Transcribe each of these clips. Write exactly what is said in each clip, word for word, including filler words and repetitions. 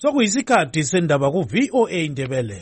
Sokuyisikhathi sendaba ku V O A Indebele.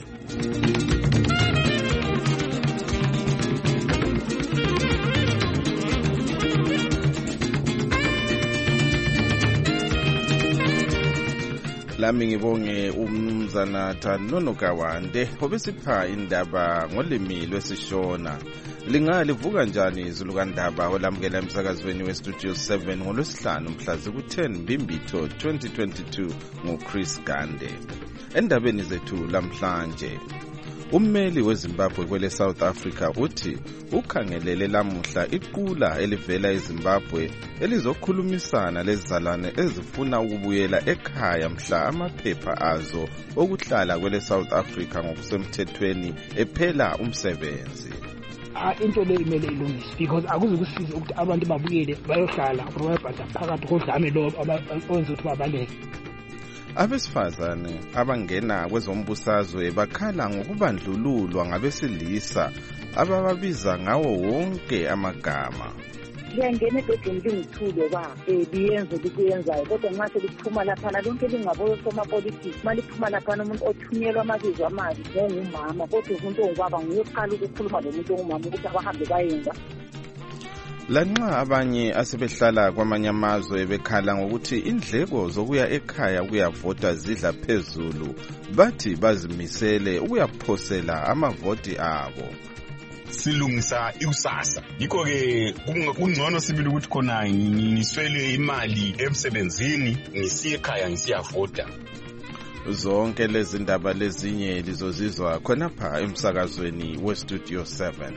Lami ngibonge umnumzana Thanono Kawande obesipha indaba ngolimi lwesishona. Lingalivuka njani izulu kandaba olamukela emsakazweni weStudio seven ngolwesihlanu mhla ziku-ten Mbimbitho twenty twenty-two nguChris Gande. Endabeni zethu lamhlanje, ummeli weZimbabwe kwele South Africa uthi ukhangelele lamuhla iqula elivela eZimbabwe elizokhulumisana lezizalwane ezifuna ukubuyela ekhaya mhla amaphepha azo okuhlala kwele South Africa ngokusemthethweni ephela umsebenzi. Into le imele ilungiswe because akuze kusize ukuthi abantu babuyele bayohlala bayabhada phakathi kodlame lo abenza ukuthi babaleke. Abesifazane abangena kwezombusazwe bakhala ngokubandlululwa ngabesilisa abababiza ngawo wonke amagama. Liyangena ebhedini lingithulo ba eh liyenze likuyenzayo kodwa nxa seliphuma lapha lonke lingaboyo somapolitiki maliphuma lapha umuntu othunyelwa amabizo amabi ngongumama kodwa umuntu ongubaba nguyoqala ukukhuluma lomuntu ongumama ukuthi abahambe bayenza. Lanxa abanye asebehlala kwamanye amazwe bekhala ngokuthi indleko zokuya ekhaya ukuyavota zidla phezulu, bathi bazimisele ukuyaphosela amavoti abo. Silungisa ikusasa yikho ke kungcono sibili ukuthi khona ngiswele imali emsebenzini ngisiye ekhaya ngisiyavota. Zonke lezi ndaba lezinye lizozizwa khonapha emsakazweni weStudio seven.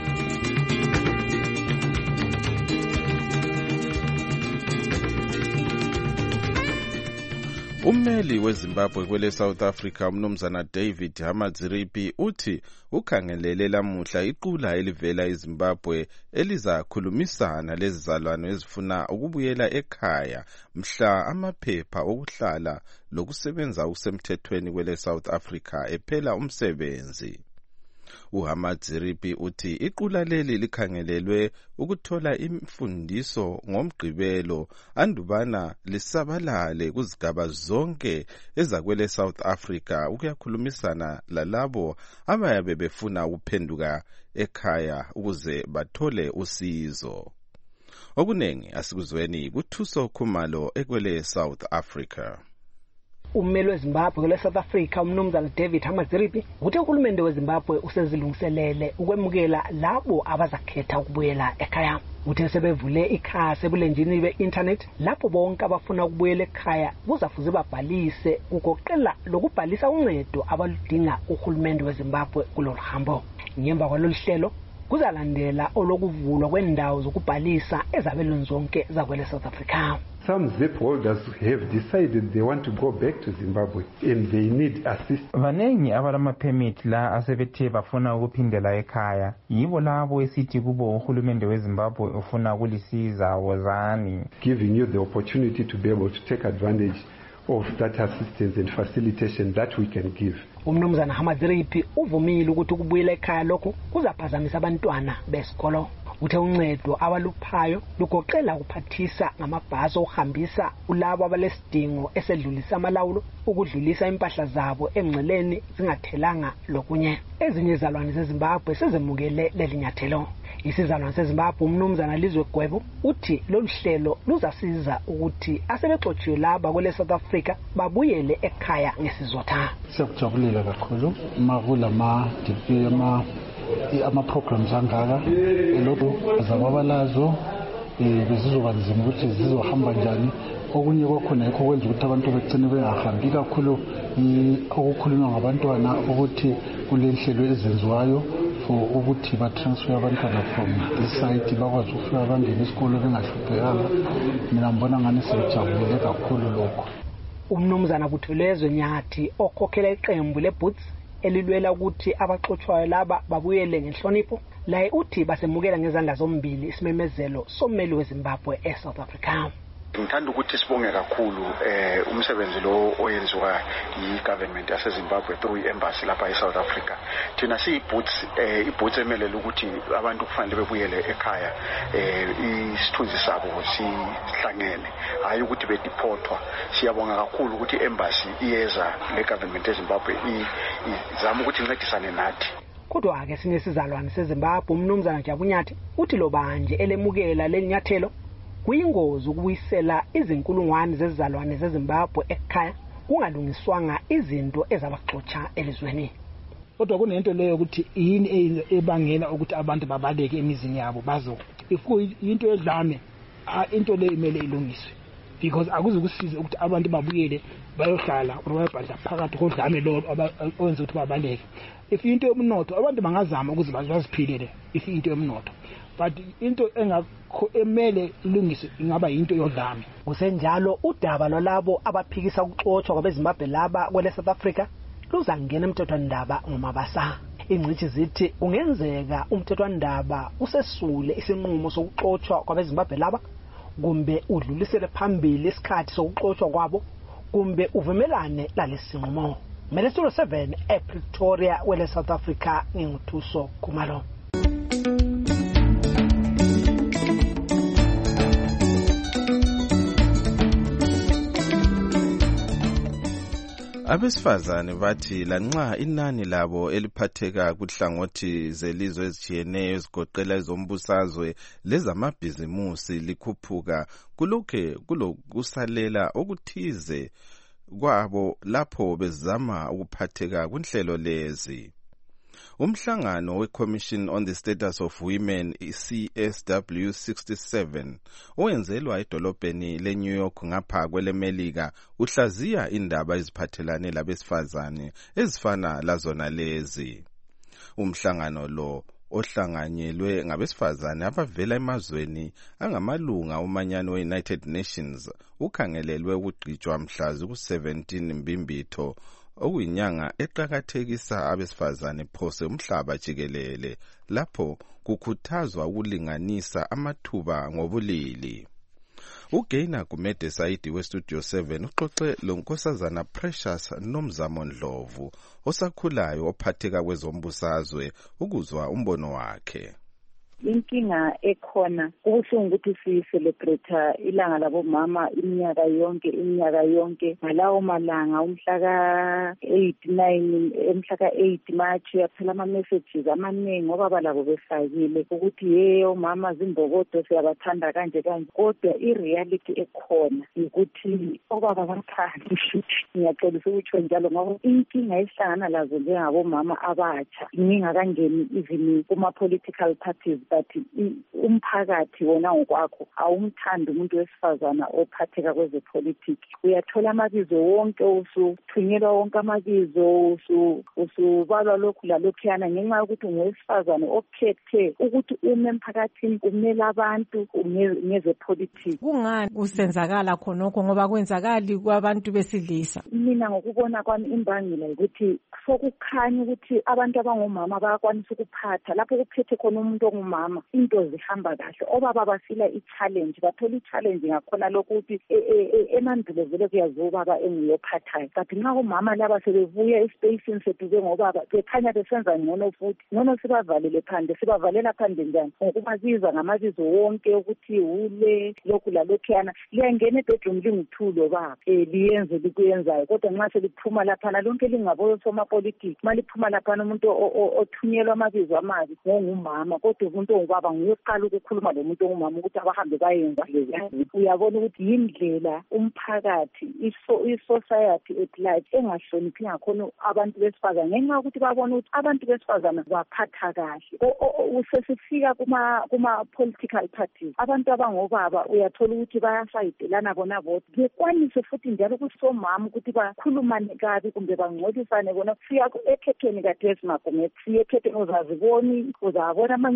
Ummeli weZimbabwe kwele South Africa umnumzana David Hamadziripi uthi ukhangelele lamuhla iqula elivela eZimbabwe elizakhulumisana lezizalwane ezifuna ukubuyela ekhaya mhla amaphepha okuhlala lokusebenza usemthethweni kwele South Africa ephela umsebenzi. uHamadziripi uthi iqula leli likhangelelwe ukuthola imfundiso ngomgqibelo andubana lisabalale kuzigaba zonke ezakwele South Africa ukuyakhulumisana lalabo abayabe befuna ukuphenduka ekhaya ukuze bathole usizo. Okunengi asikuzweni kuThuso Khumalo ekwele South Africa. Ummeli weZimbabwe kwele South Africa umnumzana David Hamadziripi uthi uhulumende weZimbabwe usezilungiselele ukwemukela labo abazakhetha ukubuyela ekhaya. Uthe sebevule ikhasi ebulenjini be-internet lapho bonke abafuna ukubuyela ekhaya kuzafuze babhalise ukuqela lokubhalisa uncedo abaludinga uhulumende weZimbabwe kulolu hambo. Ngemva kwalolu hlelo kuzalandela olokuvulwa kwendawo zokubhalisa ezabelweni zonke zakwele South Africa. Some ZIP holders have decided they want to go back to Zimbabwe and they need assistance. Vanengi abalama permit la asebethe bafuna ukuphindela ekhaya. Yibo labo esithi kubo uhulumende weZimbabwe ufuna ukulisiza wozani. Giving you the opportunity to be able to take advantage of that assistance and facilitation that we can give. Umnumzana Hamadziripi uvumile ukuthi ukubuyela ekhaya lokho kuzaphazamisa abantwana besikolo. Uthe uncedo abaluphayo lugoqela ukuphathisa ngamabhasi okuhambisa ulabo abalesidingo esedlulisa amalawulo ukudlulisa impahla zabo engceleni zingathelanga lokunye. Ezinye izalwane zeZimbabwe sezemukele leli nyathelo. Isizalwane seZimbabwe umnumzana Lizwe Gwebo uthi lolu hlelo luzasiza ukuthi asebexotshiwe laba kwele South Africa babuyele ekhaya ngesizotha. Siyakujabulela kakhulu makulama diploma ama programs angaka lokho zababalazo bezizoba nzima ukuthi zizohamba njani. Okunye kwakhona yikho kwenza ukuthi abantu begcine bengahambi kakhulu okukhulunywa ngabantwana ukuthi kulenhlelo ezenziwayo for ukuthi ba transfer abantwana from this site bakwazi ukufika bangene isikole bengahluphekanga. Mina ngibona ngani sejabulile kakhulu lokho. Umnumzana Buthelezwe Nyathi okhokhela iqembu leBoots elilwela ukuthi abaxoxwayo laba babuyele ngenhlonipho la uthi basemukela ngezandla zombili isimemezelo sommeli weZimbabwe eSouth Africa. Ngithanda ukuthi sibonge kakhulu eh umsebenzi lo oyenziwa yi-government yaseZimbabwe through i-embassy lapha eSouth Africa. Thina siyi-boots eh i-boots emelele ukuthi abantu kufanele bebuyele ekhaya eh isithunzi sabo sihlangene, hayi ukuthi bedeportwa. Siyabonga kakhulu ukuthi i-embassy iyeza le-government yeZimbabwe izama ukuthi incedisane nathi. Kodwa-ke sinesizalwane seZimbabwe uMnumzana Jabunyathi uthi lo banje elemukela lelinyathelo kuyingozi ukubuyisela izinkulungwane zezizalwane zeZimbabwe ekhaya kungalungiswanga izinto ezabaxotsha elizweni. Kodwa kunento leyo ukuthi yini ebangela ukuthi abantu babaleke emizini yabo bazo. If into edlame into leyo imele ilungiswe, because akuzukusiza ukuthi abantu babuyele bayohlala urwebhadla phakathi kodlame lo owenza ukuthi babaleke. If into yomnotho abantu bangazama ukuthi baziphilele if into yomnotho, but into engakho emele ilungiswe ingaba into yodlame. Kusenjalo udaba lwalabo abaphikisa ukuxotsha kwabeZimbabwe laba kwele South Africa luzangena emthethwandaba ngomabasa. Ingcithi zithi kungenzeka umthethwandaba usesule isinqumo sokuxotsha kwabeZimbabwe laba, kumbe udlulisele phambili isikhathi sokuxotsha kwabo, kumbe uvumelane lalesinqumo. Melesuro seven ePretoria wele South Africa nginguthuso Khumalo. Abesifazane bathi lanxa inani labo eliphatheka kuhlangothi zelizwe ezijiyeneyo ezigoqela ezombusazwe lezamabhizimusi likhuphuka, kulokhe kulokusalela okuthize kwabo lapho bezama ukuphatheka kunhlelo lezi. Umhlangano we-Commission on the Status of Women, C S W sixty-seven, owenzelwa edolobheni le-New York ngapha kwelemelika, uhlaziya indaba eziphathelane labesifazane ezifana lazona lezi. Umhlangano lo ohlanganyelwe ngabesifazane abavela emazweni angamalunga omanyano we-United Nations ukhangelelwe ukugqitshwa mhla ku-seventeen Mbimbitho, okuyinyanga eqakathekisa abesifazane phose umhlaba jikelele, lapho kukhuthazwa ukulinganisa amathuba ngobulili. uGaina Gumede Saidi weStudio seven uxoxe lonkosazana Precious Nomzamo Ndlovu osakhulayo ophatheka kwezombusazwe ukuzwa umbono wakhe. Inkinga ekhona kubuhlungu ukuthi si-celebrate ilanga labomama iminyaka yonke iminyaka yonke ngalawo malanga umhla ka-eight nine umhla ka-eight March yaphela ama-messages amaningi ngoba balabo befakile ukuthi ye omama zimbokodo siyabathanda kanje kanje, kodwa i-reality ekhona ukuthi obaba bathandi. Ngiyaxolisa ukutsho njalo ngoba inkinga esihlangana lazo njengabomama abatsha ngingakangeni even kuma-political parties, but umphakathi wona ngokwakho awumthandi umuntu wesifazana ophatheka kwezepolitiki. Uyathola amabizo wonke, usuthunyelwa wonke amabizo, usubalwa lokhu lalokhuyana ngenxa yokuthi ungowesifazane ophethe ukuthi ume emphakathini umele abantu ngezepolitiki. Kungani kusenzakala khonokho ngoba kwenzakali kwabantu besilisa? Mina ngokubona kwami imbangela ukuthi sokukhanya ukuthi abantu abangomama bayakwanisa ukuphatha lapho kuphethe khona umuntu ongumama into zihamba kahle. Obaba bafila i-challenge, bathola i-challenge ngakhona lokuthi emandulo vele kuyaziwa ubaba enguyophathayo, but nxa omama laba sebevuya espacini seduze ngobaba bekhanya besenza ngcono futhi ngcono sibavalele phandle. Sibavalela phandle njani? Ngokubabiza ngamabizo wonke ukuthi ule lokhu lalokhuyana, liyangena ebedroom linguthulo baba um liyenze likuyenzayo, kodwa nxa seliphuma laphana lonke lingaboyo somapolitiki maliphuma laphana umuntu othunyelwa amabizo amabi ngongumama, kodwa umuntu ongubaba nguyoqala ukukhuluma lomuntu ongumama ukuthi abahambe bayenza lezi. Uyabona ukuthi yindlela umphakathi i-society at large engahloniphi ngakhona abantu besifazane ngenxa yokuthi babona ukuthi abantu besifazane baphatha kahle. Usesifika kuma-political parties abantu abangobaba uyathola ukuthi bayasayidelana bona bodwa, bekwanise futhi njalo ukuthi somama ukuthi bakhulumane kabi kumbe bangcolisane bona. Fika ekhethweni kaDesi Magumede, siye ekhethweni uzaziboni, uzabona amanye ezithe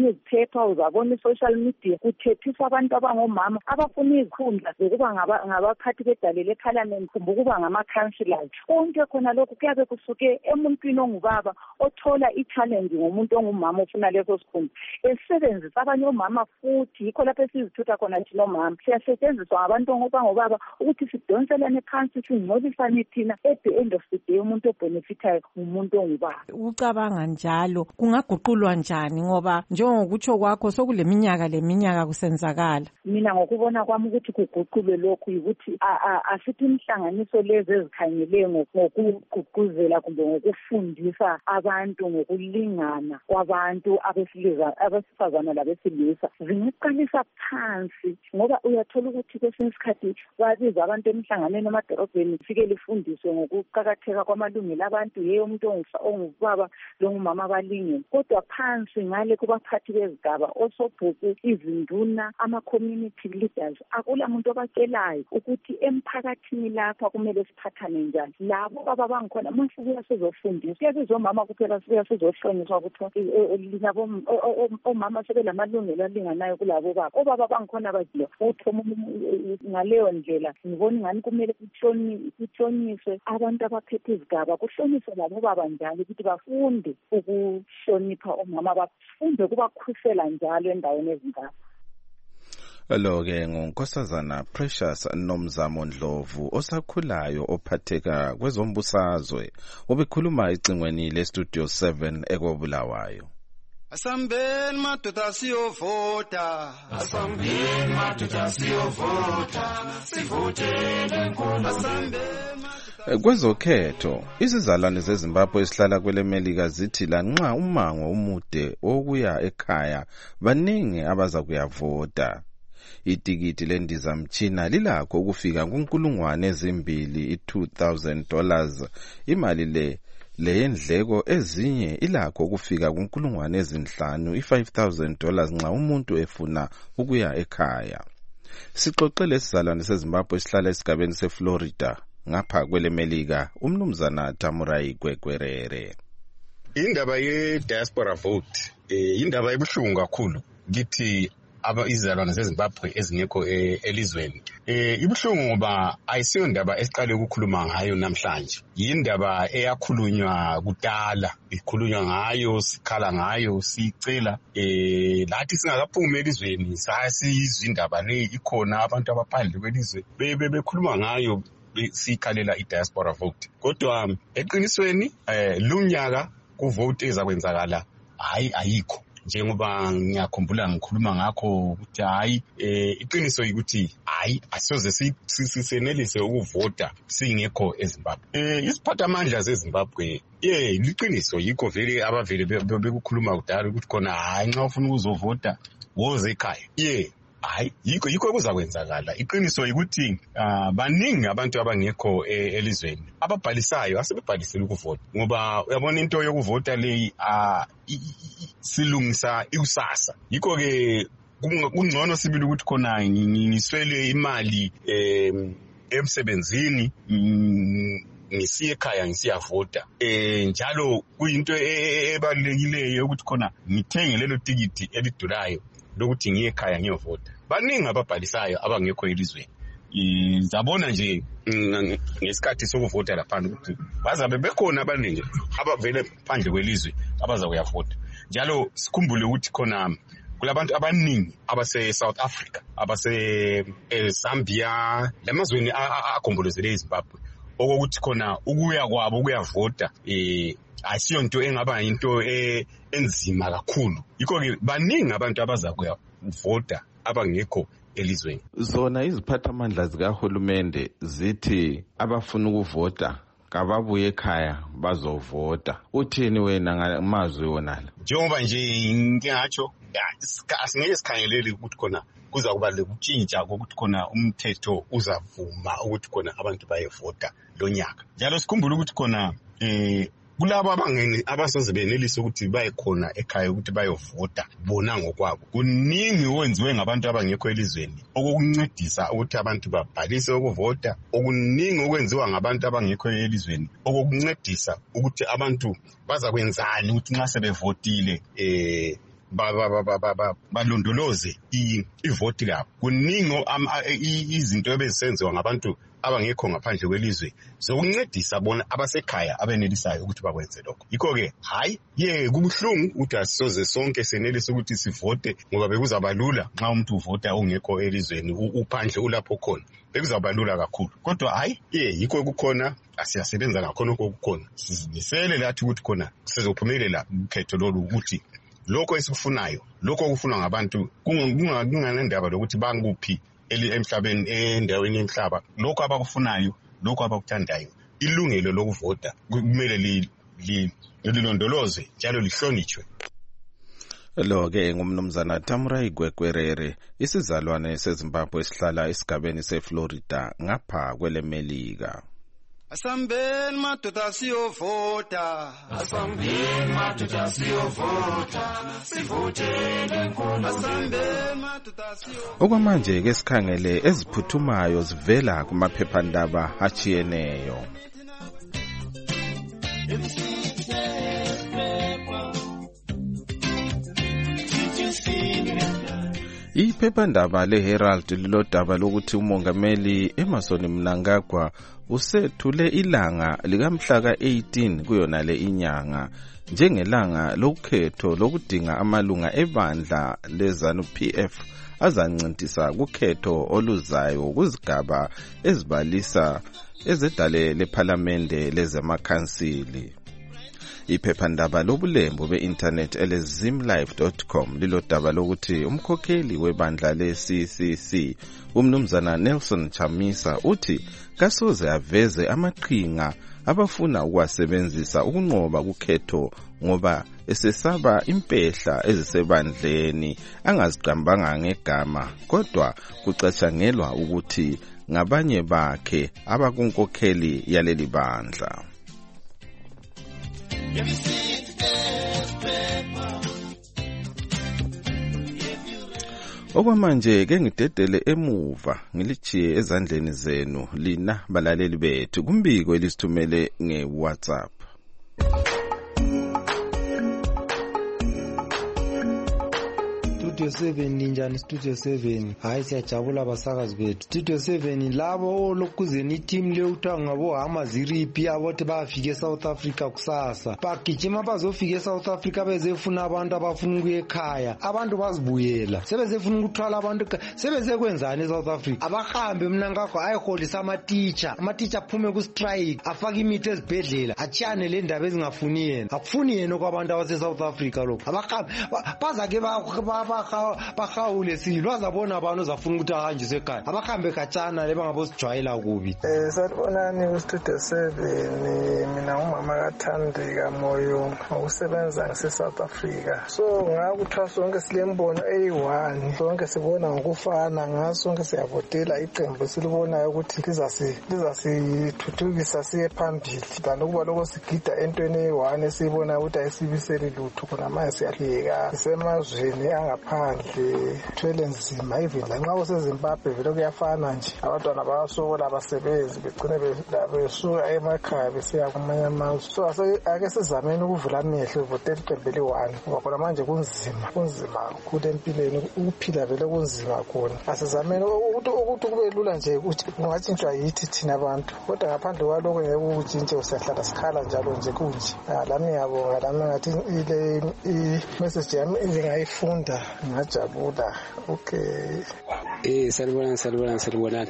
amaphepha, uzabona i-social media kuthethiswa abantu abangomama abafuna izikhundla zokuba ngabaphathi bedale leParliament kumbe ukuba ngama-councillors. Konke khona lokhu kuyabe kusuke emuntwini ongubaba othola i-challenge ngomuntu ongumama ofuna leso sikhundla, esebenzisa abanye omama futhi. Yikho lapho esizithutha khona thina omama siyasetshenziswa ngabantu ongobaba ukuthi sidonselane phansi singcolisane thina. At the end of the day umuntu obhenefithayo umuntu ongubaba. Ucabanga njalo kungaguqulwa njani ngoba njengokutsho kwakho sokuleminyaka leminyaka kusenzakala? Mina ngokubona kwami ukuthi kuguqulwe lokhu ukuthi asithi inhlanganiso lezi ezikhangele ngokuguquzela kumbe ngokufundisa abantu ngokulingana kwabantu abesifazana labesilisa zingeqalisa phansi, ngoba uyathola ukuthi kwesinye isikhathi babiza abantu emhlanganweni emadorobheni fike lifundiswe ngokuqakatheka kwamalungelo abantu, yeyo umuntu ongubaba longumama balingene, kodwa phansi ngale kubaphathi bezigaba, osobhuku, izinduna, ama-community leaders, akula muntu obakelayo ukuthi emphakathini lapha kumele siphathane njani. Labo baba bangikhona masibuya sizofundiswa, kuyabizwa omama kuphela sibuya sizohlonyiswa ukuthi labo omama sebelamalungelo alinganayo kulabo baba. Obaba bangikhona bajiya futhi ngaleyo ndlela ngibona ingani kumele kuhlonyiswe abantu abaphethe izigaba, kuhlonyiswe labo baba njalo ukuthi bafunde ukuhlonipha omama, bafunde kubakhusela njalo endaweni ezingaka. Lo-ke nguNkosazana Precious Nomzamo Ndlovu osakhulayo ophatheka kwezombusazwe, obekhuluma ecingweni leStudio seven ekobulawayo. Asambeni madoda siyovota, asambeni madoda siyovota, sivotele nkulu. Asambeni kwezokhetho izizalwane zeZimbabwe esihlala kwele Melika zithi lanxa umango umude okuya ekhaya baningi abaza kuyavota. Itikiti lendizamtshina lilakho ukufika kunkulungwane ezimbili i-two thousand dollars, imali le leyendleko ezinye ilakho ukufika kunkulungwane ezinhlanu i-five thousand dollars nxa umuntu efuna ukuya ekhaya. Sixoxele isizalwane seZimbabwe esihlala esigabeni seFlorida ngapha kwele Melika, umnumzana Tamurai Gwegwerere. Indaba ye-diaspora vote eh indaba ebuhlungu kakhulu ngithi aba izizalwane zeZimbabwe ezingekho elizweni. Eh ibuhlungu ngoba ayisiyo indaba esiqale ukukhuluma ngayo namhlanje. Yindaba eyakhulunywa kudala, ikhulunywa ngayo, sikhala ngayo, sicela eh lathi singakaphumi elizweni sasizwa indaba le ikhona abantu abaphandle kwelizwe bebe bekhuluma ngayo sikhalela i-diaspora vote. Kodwa eqinisweni eh lunyaka kuvote ezakwenzakala hayi ayikho. Njengoba ngiyakhumbula ngikhuluma ngakho ukuthi hayi eh iqiniso ukuthi hayi asizoze sisenelise ukuvota singekho eZimbabwe. Eh isiphathamandla zeZimbabwe eh liqiniso yikho vele abavele bekukhuluma kudala ukuthi khona hayi nxa ufuna ukuzovota woze ekhaya. Yeah hayi yikho yikho kuzakwenzakala. Iqiniso ukuthi baningi abantu abangekho elizweni ababhalisayo asebebhalisela ukuvota, ngoba uyabona into yokuvota le silungisa ikusasa. Yikho ke kungcono sibili ukuthi khona ngiswele imali emsebenzini ngisiye ekhaya ngisiyavota. Eh njalo kuyinto ebalulekileyo ukuthi khona ngithenge lelo tikiti elidurayo lokuthi ngiye ekhaya ngiyovota. Baningi ababhalisayo abangekho elizweni. Ngizabona nje ngesikhathi sokuvota lapha ukuthi bazabe bekhona abaningi abavele phandle kwelizwe abaza kuyavota. Njalo sikhumbule ukuthi khona kulabantu abaningi abase South Africa, abase Zambia, lamazweni agombolozele iZimbabwe, okokuthi khona ukuya kwabo ukuyavota eh asiyo into engaba into enzima kakhulu. Yikho ke baningi abantu abaza kuyavota abangekho elizweni. Zona iziphathamandla zikahulumende zithi abafuna ukuvota kababuye ekhaya bazovota. Uthini wena ngamazwi wonala? Njengoba nje ngingatsho asingeke sikhangelele ukuthi khona kuza kuba lekutshintsha ukuthi khona umthetho uzavuma ukuthi khona abantu bayevota lonyaka. Njalo sikhumbule ukuthi khona eh kulabo abangeni abasoze benelise ukuthi baye khona ekhaya ukuthi bayovota bona ngokwabo. Kuningi wenziwe ngabantu abangekho elizweni okukuncedisa ukuthi abantu babhalise ukuvota. Okuningi okwenziwa ngabantu abangekho elizweni okukuncedisa ukuthi abantu baza kwenzani ukuthi nxa sebevotile eh balondoloze ivoti labo. Kuningi izinto ebezisenziwa ngabantu abangekho ngaphandle kwelizwe zokuncedisa bona abasekhaya abenelisayo ukuthi bakwenze lokho. Yikho ke hayi ye kubuhlungu ukuthi asisoze sonke senelise ukuthi sivote ngoba bekuzaba lula nxa umuntu uvota ungekho elizweni uphandle ulapho khona. Bekuzaba lula kakhulu. Kodwa hayi ye yikho kukhona asiyasebenza ngakhona okukhona. Sizimisele lathi ukuthi khona sizophumelela ukhetho lolu ukuthi lokho esikufunayo, lokho okufunwa ngabantu kunganendaba lokuthi banguphi emhlabeni endaweni yemhlaba, lokho abakufunayo, lokho abakuthandayo, ilungelo lokuvota kumele lilondolozwe njalo lihlonitshwe. Lo ke ngumnumzana Tamrai Gwekwerere, isizalwane seZimbabwe esihlala esigabeni seFlorida ngapha kwelemelika. Asambeni madoda siyovota, asambeni madoda siyovota, sivotele nkulu. Asambeni madoda siyovota. Okwamanje ke sikhangele eziphuthumayo zivela kumaphephandaba achiyeneyo. Iphephandaba leHerald lilodaba lokuthi umongameli Emmerson Mnangagwa usethule ilanga likamhla ka-eighteen kuyona le inyanga njengelanga lokhetho lokudinga amalunga ebandla leZANU P F azancintisa kukhetho oluzayo kuzigaba ezibalisa ezedale lephalamende lezemakhansili. Iphephandaba lobulembu be-internet ele zimlife dot com lilodaba lokuthi umkhokheli webandla le-C C C umnumzana Nelson Chamisa uthi kasoze aveze amaqhinga abafuna ukuwasebenzisa ukunqoba kukhetho ngoba esesaba impehla ezisebandleni angaziqambanga ngegama kodwa kucatshangelwa ukuthi ngabanye bakhe abakunkokheli yaleli bandla. Okwamanje ke ngidedele emuva ngilichiye ezandleni zenu lina balaleli bethu kumbiko elisithumele ngeWhatsApp. Studio seven ninjani Studio seven hayi siyajabula basakazi bethu. Studio seven labo lokuzeni team lewuthiwa ngabo hama ziripi abothi bafike eSouth Africa kusasa bagijima bazofika eSouth Africa bezefuna abantu abafuna ukuya ekhaya abantu bazibuyela sebezefuna ukuthwala abantu sebezekwenzani eSouth Africa abahambe Mnangagwa ayiholisa ama teacher ama teacher aphume ku strike afaka imithi ezibhedlela achane le ndaba ezingafuni yena akufuni yena kwabantu abase South Africa lokho abahambe baza ke ba bahawule silo azabona abantu zafuna ukuthi ahanjiswe ekhaya abahambe khatshana lebangabosijwayela kubi. Eh sanibonani ku Studio seven mina umama kaThandeka Moyo ukusebenza ngase South Africa so ngakuthiwa sonke silembono eyi one sonke sibona ngokufana ngaso sonke siyavotela iqembu silibonayo ukuthi lizasi lizasithuthukisa siye phambili banokuba lokho sigida entweni eyi one esiyibona ukuthi ayisibiseli lutho khona manje siyahleka semazweni angaphandle thwele nzima even lanxa useZimbabwe vele kuyafana nje abantwana bayasokola abasebenzi begcine besuka emakhaya besiya kumanye amazwe so ake sizameni ukuvula amehlo ivotela iqembu eli-one ngoba khona manje kunzima kunzima kakhulu empilweni ukuphila vele kunzima khona asizameni ukuthi kube lula nje ukuthi kungatshintshwa yithi thina abantu kodwa ngaphandle kwalokho ngeke ukutshintshe usiyahlala sikhala njalo nje kunje lami ngiyabonga lami ngathi ile i-message yami ngingayifunda ngajabula. Okay. Eh salibona salibona salibona.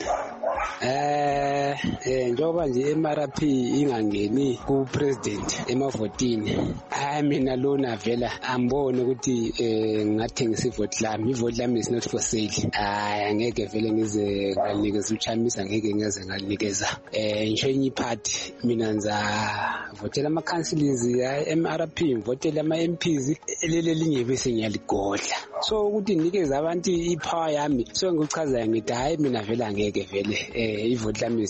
Eh eh njoba nje M R P ingangeni ku president emavotini. Hayi mina lona vela ambone ukuthi eh ngathengisa ivote lami. Ivote lami is not for sale. Hayi angeke vele ngize ngalikeza uChamisa ngeke ngeze ngalikeza. Eh ngisho enye party mina nza votela ama councils ya M R P votela ama M Ps lele linye bese ngiyaligodla. So ukuthi nikeza abantu ipower yami so ngikuchaza ngithi hayi mina vele angeke vele eh ivote lami is not for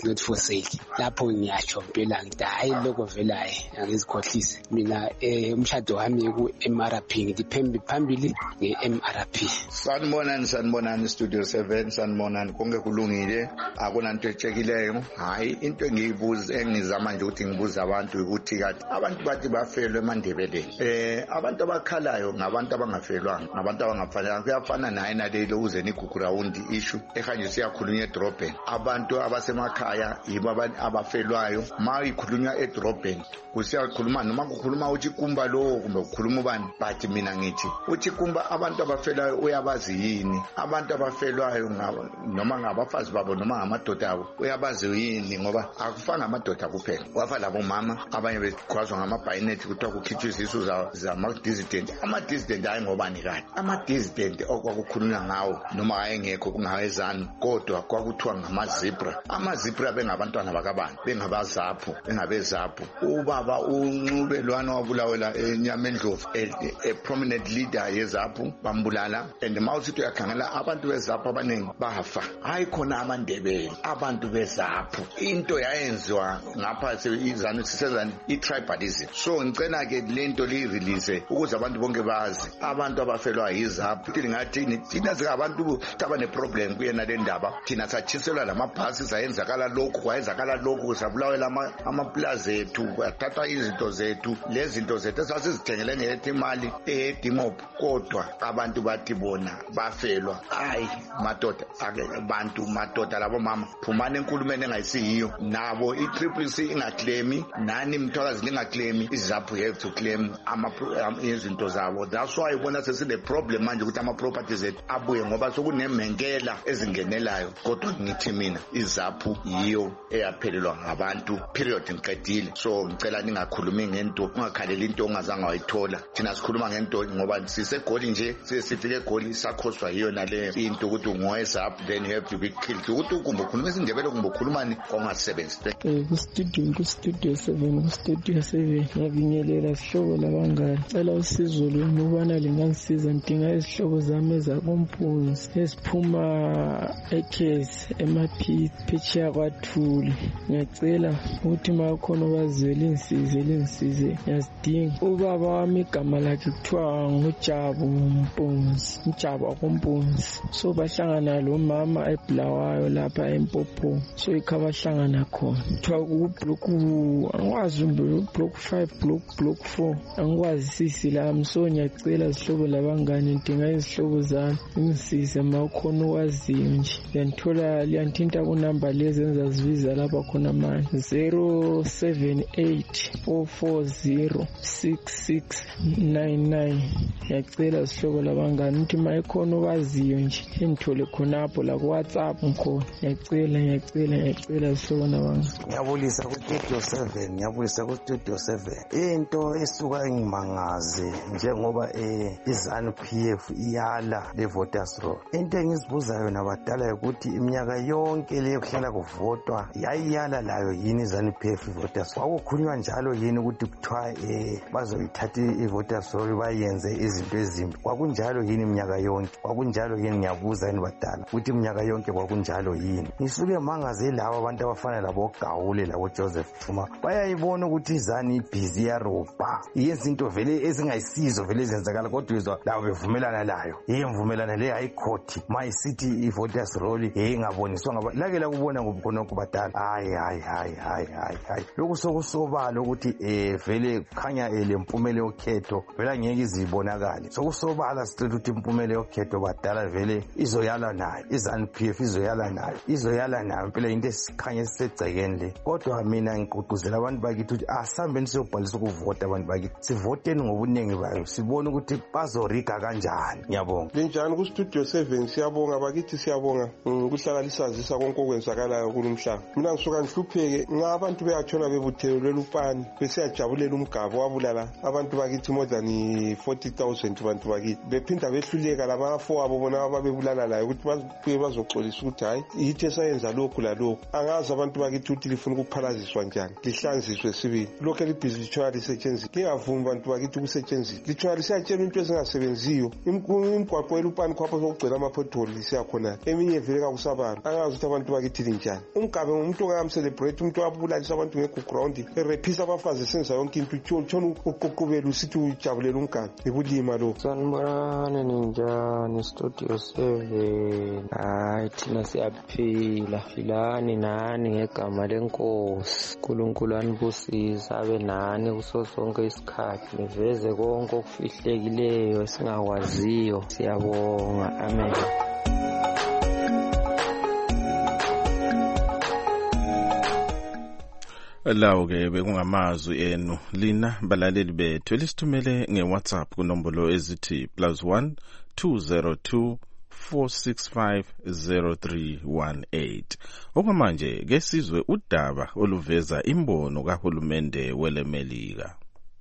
Seli. Lapho ngiyatsho mpela ngithi hayi lokho vele hayi angizikhohlisi mina umshado wami ku-M R P ngithi phambili nge-M R P. Sanibonani sanibonani Studio seven sanibonani konke kulungile akunanto etshekileyo. Hayi into engiyibuza engizama nje ukuthi ngibuze abantu ukuthi kathi abantu bathi bafelwe eMandebeleni. Eh abantu abakhalayo ngabantu abangafelwanga ngabantu abangafanelanga kuyafana naye nalelo uze nigugu round issue ehanje siyakhulunywa edrobheni. Abantu abasemakhaya yibo abafelwayo ma ikhulunywa edrobheni kusiyakhuluma noma kukhuluma uthi kumba lo kumbe ukukhuluma ubani but mina ngithi uthi kumba abantu abafelayo uyabazi yini abantu abafelwayo noma ngabafazi babo noma ngamadoda abo uyabazi yini ngoba akufanga amadoda kuphela wafa labo mama abanye bekhwazwa ngamabhayinethi kuthiwa kukhitshwa izisu zama dissident ama dissident hayi ngobani kade ama dissident okwakukhulunywa ngawo noma ayengekho kungawezani kodwa kwakuthiwa ngama-zebra ama-zebra bengabantwana bakabani bengabazapho bengabezapho ubaba uNcubelwana wabulawela eNyamendlovu a prominent leader yezapho bambulala and mawusithi uyakhangela abantu bezapho abaningi bafa hayi khona amandebele abantu bezapho into yayenziwa ngapha izanu sisezani i-tribalism. So ngicela ke lento li-release ukuze abantu bonke bazi abantu abafelwa yizapho ukuthi ngathini thina singabantu abane-problem kuyena le ndaba thina satshiselwa lamabhasi sayenzakala lokhu kwayenzakala lokhu sabulawela amaplaza ethu kwathathwa izinto zethu lezi zinto zethu esasizithengele ngethi imali edimop kodwa abantu bathi bona bafelwa hayi madoda abantu madoda labo mama phumana enkulumeni engayisiyo nabo i-triple C ingaclaim nani mthwakazi lingaclaim izapho have to claim izinto zabo. That's why ibona sesine problem manje ukuthi ama-properties ethu abuye ngoba sokunemenkela ezingenelayo kodwa ngithi mina izapho yiyo eyaphelelwa ngabantu period ngiqedile. So ngicela ningakhulumi ngento ungakhaleli into ongazange wayithola thina sikhuluma ngento ngoba sisegoli nje sesifike egoli sakhoswa yiyo nale into ukuthi ungowezapho then you have to be killed ukuthi ukumbe ukhuluma isindebele kumbe ukhulumani ongasebenzi. Eh ku-studio ku-studio seven ku-studio seven ngiyabingelela sihlobo labangani cela usizo lwenu ukubana lingangisiza ngidinga izihlobo zami ezakompunzi eziphuma ekhezi emaphitshiya kwathuli ngiyacela ukuthi ma khona obaziyo lingisize lingisize ngiyazidinga. Ubaba wami igama lakhe kuthiwa nguJabu Mpunzi uJabu wakompunzi so bahlangana lo mama eBulawayo lapha eMpopo so ikha bahlangana khona kuthiwa kublock angikwazi block five block block four angikwazi sisi lami so ngiyacela izihlobo labangani ngidinga izihlobo zami ngisize ma khona owaziyo nje ngiyanthola liyanthinta kunamba lezi enzazibiza lapha khona manje zero seven eight four four zero six six nine nine. Ngiyacela izihlobo labangani ukuthi ma khona owaziyo nje engithole khonapho la ku-WhatsApp ngikhona ngiyacela ngiyacela ngiyacela izihlobo labangani. Ngiyabulisa ku-Studio seven ngiyabulisa ku-Studio seven into esuka engimangaze njengoba i-ZANU P F iyala le-voters roll. Into engizibuzayo nabadala ukuthi iminyaka yonke leyo kuhlala kuvotwa yayiyala layo yini i-ZANU P F i-voters roll? Kwakukhulunywa njalo yini ukuthi kuthiwa bazoyithatha i-voters roll bayenze izinto ezimbi? Kwakunjalo yini iminyaka yonke? Kwakunjalo yini? Ngiyabuza yini badala ukuthi iminyaka yonke kwakunjalo yini? Ngisuke mangaze labo abantu abafana labo Gawule labo Joseph Chuma bayayibona ukuthi izanu ibhizi iyarobha yenza into vele ezingayisizo vele ezenzakala kodwa izwa labo bevumelana layo. Yeye mvumelana le high court ma isithi i-voters roll ingaboniswa ngaba lake la kubona ngobukhonokho badala hayi hayi hayi hayi hayi hayi lokhu sokusobala ukuthi eh vele khanya le mpumela yokhetho vele angeke izibonakale sokusobala sicela ukuthi impumela yokhetho badala vele izoyala nayo izanu P F izoyala nayo izoyala nayo phela into esikhanya esisegcekeni le kodwa mina ngigqugquzela abantu bakithi ukuthi asihambeni siyobhalisa ukuvota abantu bakithi sivoteni ngobuningi bayo sibone ukuthi bazoriga kanjani. Ngiyabonga. Linjani ku-Studio seven siyabonga bakithi siyabonga ukuhlala lisazisa konke okwenzakalayo kulumhlaba. Mina ngisuka ngihlupheke ngabantu beyathola bebuthelelwe upani besiyajabulela umgabo wabulala abantu bakithi more than forty thousand bantu bakithi bephinda behluleka labafo abo bona ababebulala layo ukuthi babuye bazoxolisa ukuthi hayi yithi esayenza lokhu lalokhu angazi abantu bakithi ukuthi lifuna ukuphalaziswa njani lihlanziswe sibili lokhu elibhizi litshona lisetshenziswa lingavumi bantu bakithi ukusetshenziswa litshona lisiyatshela into ezingasebenziyo imigwaqo elupani khwapha sokugcwela amaphotholi lisiyakhona eminye vele kakusabantu angazi ukuthi abantu bakithi linjani umgabe umuntu ongamcelebrate umuntu wabulalisa abantu ngeground erephisa abafazi esenza yonke into utshona uqoqobela usithi ujabulela umgane ngibulima lo. Sanibonani ninjani Studio seven. Hayi thina siyaphila filani nani ngegama lenkosi. uNkulunkulu anibusise abe nani kuso sonke isikhathi niveze konke okufihlekileyo esingakwaziyo. Siyabonga, amen. Lawo ke bekungamazwi enu lina balaleli bethu elisithumele ngeWhatsApp kunombolo ezithi plus one two zero two four six five zero three one eight. Okwamanje ke sizwe udaba oluveza imbono kahulumende welemelika.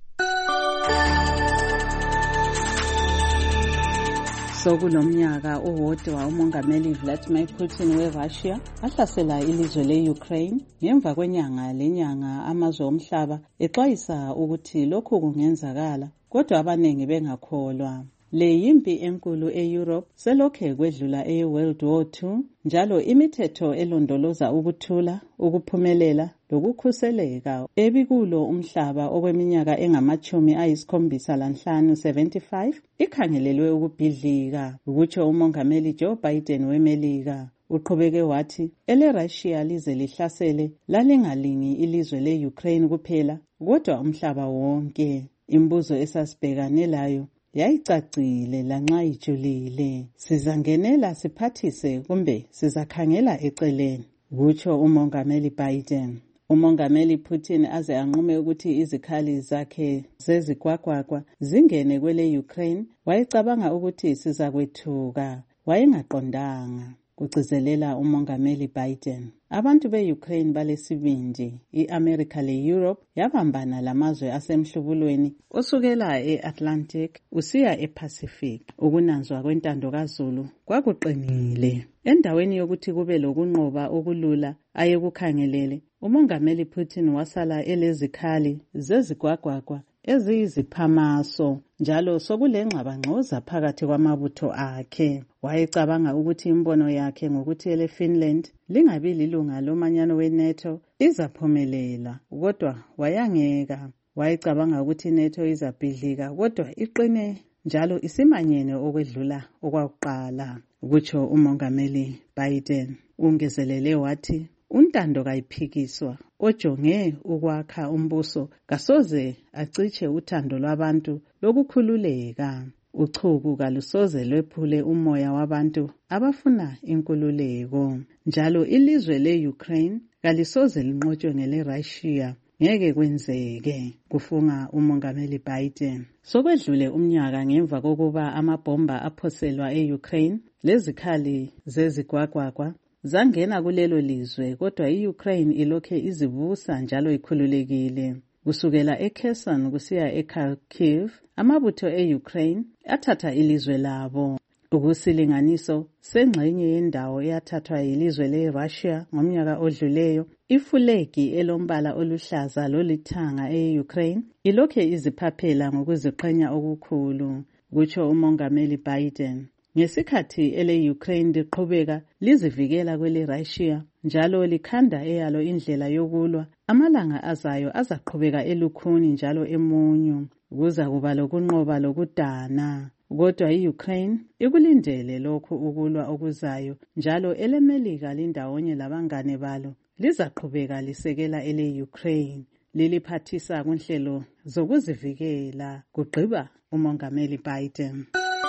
Sokulomnyaka owodwa umongameli Vladimir Putin weRussia ahlasela ilizwe leUkraine ngemva kwenyanga lenyanga amazwe omhlaba exwayisa ukuthi lokhu kungenzakala kodwa abaningi bengakholwa. Le yimpi enkulu eEurope selokhe kwedlula eWorld War Two njalo imithetho elondoloza ukuthula, ukuphumelela lokukhuseleka ebikulo umhlaba okweminyaka engamachumi ayisikhombisa lanhlanu seventy-five ikhangelelwe ukubhidlika, ukutsho umongameli Joe Biden weMelika. Uqhubeke wathi eleRussia lize lihlasele lalingalingi ilizwe leUkraine kuphela kodwa umhlaba wonke. Imbuzo esasibhekane layo yayicacile lanxa ijulile. Sizangenela siphathise kumbe sizakhangela eceleni, kutsho umongameli Biden. Umongameli Putin aze anqume ukuthi izikhali zakhe zezigwagwagwa zingene kwele Ukraine wayecabanga ukuthi sizakwethuka, wayengaqondanga. Kugcizelela umongameli Biden. Abantu be-Ukraine balesibindi. I-America le-Europe yabambana lamazwe asemhlubulweni osukela e-Atlantic usiya e-Pacific. Ukunanzwa kwentando kaZulu kwakuqinile. Endaweni yokuthi kube lokunqoba okulula ayekukhangelele, umongameli Putin wasala elezikhali zezigwagwagwa eziyiziphamaso njalo sokulengxabangxoza phakathi kwamabutho akhe. Wayecabanga ukuthi imbono yakhe ngokuthi ele Finland lingabi lilunga lomanyano weNATO izaphumelela, kodwa wayangeka. Wayecabanga ukuthi iNATO izabhidlika kodwa iqine njalo isimanyene okwedlula okwakuqala, kutsho umongameli Biden. Ungezelele wathi untando kayiphikiswa ojonge ukwakha umbuso kasoze aciche uthando lwabantu lokukhululeka. Uchuku kalusoze lwephule umoya wabantu abafuna inkululeko. Njalo ilizwe le-Ukraine kalisoze linqotshwe ngele-Russia. Ngeke kwenzeke, kufunga umongameli Biden. Sokwedlule umnyaka ngemva kokuba amabhomba aphoselwa e-Ukraine lezikhali zezigwagwagwa zangena kulelo lizwe kodwa i-Ukraine ilokhe izibusa njalo ikhululekile. Kusukela eKherson kusiya eKharkiv, amabutho e-Ukraine athatha ilizwe labo. Ukusilinganiso sengxenye yendawo eyathathwa yilizwe le-Russia ngomnyaka odluleyo, ifulegi elombala oluhlaza lolithanga e-Ukraine ilokhe iziphaphela ngokuziqhenya okukhulu, kutsho umongameli Biden. Ngesikhathi ele-Ukraine liqhubeka lizivikela kwele-Russia njalo likhanda eyalo indlela yokulwa, amalanga azayo azaqhubeka elukhuni njalo emunyu. Kuza kuba lokunqoba lokudana. Kodwa i-Ukraine ikulindele lokhu ukulwa okuzayo njalo eleMelika lindawonye labangane balo lizaqhubeka lisekela ele-Ukraine liliphathisa kunhlelo zokuzivikela, kugqiba umongameli Biden.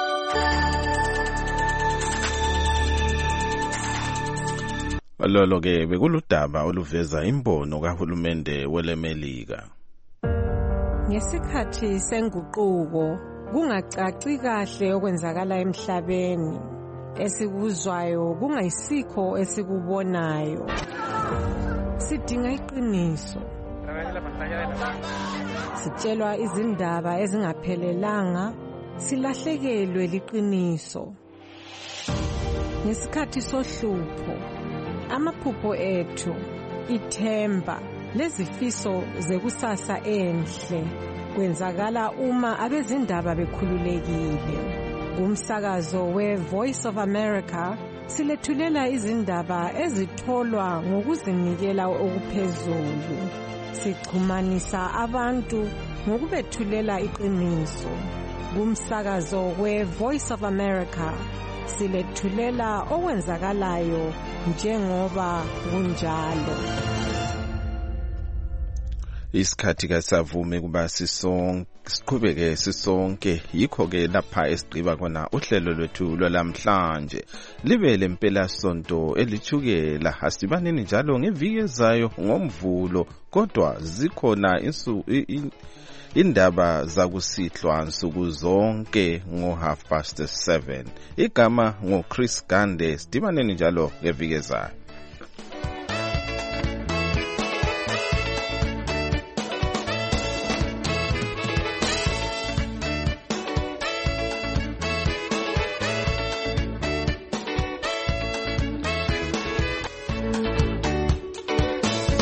Lolo ke bekuludaba oluveza imbono kahulumende welemelika. Ngesikhathi senguquko kungacaci kahle okwenzakala emhlabeni, esikuzwayo kungayisikho esikubonayo. Sidinga iqiniso. Sitshelwa izindaba ezingaphelelanga, silahlekelwe liqiniso. Ngesikhathi sohlupho, amaphupho ethu, ithemba lezifiso zekusasa enhle kwenzakala uma abezindaba bekhululekile. Umsakazo we Voice of America silethulela izindaba ezitholwa ngokuzinikela okuphezulu. Sichumanisa abantu ngokubethulela iqiniso. Kumsakazo we-Voice of America silethulela okwenzakalayo njengoba kunjalo. Isikhathi kasavume kuba sisonke siqhubeke sisonke, yikho ke lapha esigqiba khona uhlelo lwethu lwalamhlanje. Libe lempela sonto elithukela. Asibaneni njalo ngeviki ezayo ngoMvulo, kodwa zikhona insu indaba zakusihlwa nsuku zonke ngo half past seven. Igama ngo Chris Gande. Sidibaneni njalo ngeviki ezayo.